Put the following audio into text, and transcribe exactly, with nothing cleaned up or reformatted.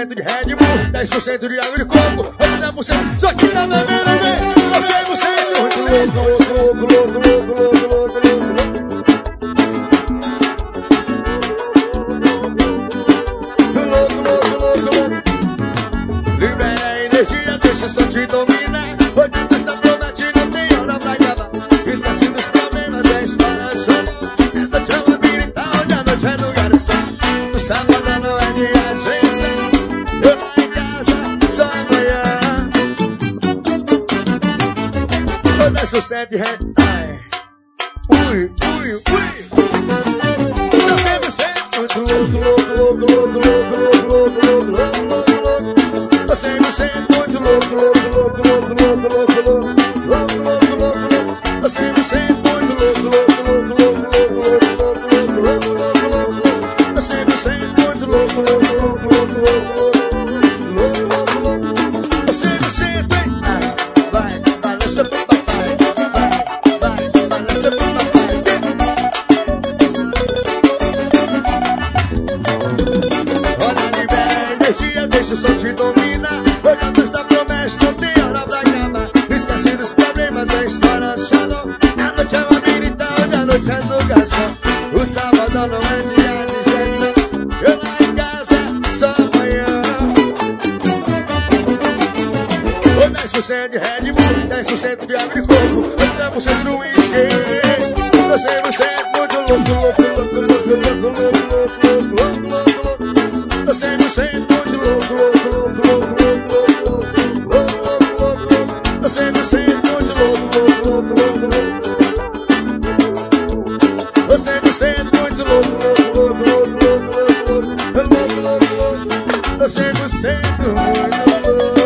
cento de Red Bull, dez por cento de água de coco, oitenta por cento só que tá bebendo bem. Você, você, muito louco, louco, louco, louco, louco, louco, louco, louco. Louco, louco, louco, louco. Libera a energia, deixa o som te dominar. Hoje nós tá prometido, não tem hora pra acabar. Esquece dos problemas, é história só. Essa chama vira e tá onde a noite é no garçom. No sábado não é de agência. Eu lá em casa, só amanhã. dez por cento de ré. Ai. Ui, ui, ui. Eu sempre sei. Muito louco, louco, louco, louco, louco, louco, louco, louco, louco, louco, louco. Você, você é muito louco, louco, louco, louco, louco, louco, louco, louco, louco, louco. Você, você é muito louco, louco, louco, louco, louco, louco, louco, louco, louco, louco. Você, você é muito louco, louco, louco, louco, louco, louco, louco, louco. Você, você tem. Vai, vai, nessa pro papai. Vai, vai, vai, nessa pro papai. Olha, libera energia, deixa o som te dominar. Hoje a noite da promessa, não tem hora pra acabar. Esquece dos problemas, a história só não. A noite é uma virita, hoje a noite é do garçom. O sábado não é dia de gestão. Eu lá em casa, só amanhã. O dez por cento de Red Bull, dez por cento de água de coco, oitenta por cento do whisky. Você, você é muito louco, louco, louco, louco, louco, louco, louco, louco, louco, louco. Você, você é muito louco, louco, louco, louco, louco, louco, louco, louco, louco. Você, você é muito louco, louco, louco, louco, louco. Você, você é muito louco, louco, louco, louco, louco, louco, louco, louco, louco. Você, você é muito louco.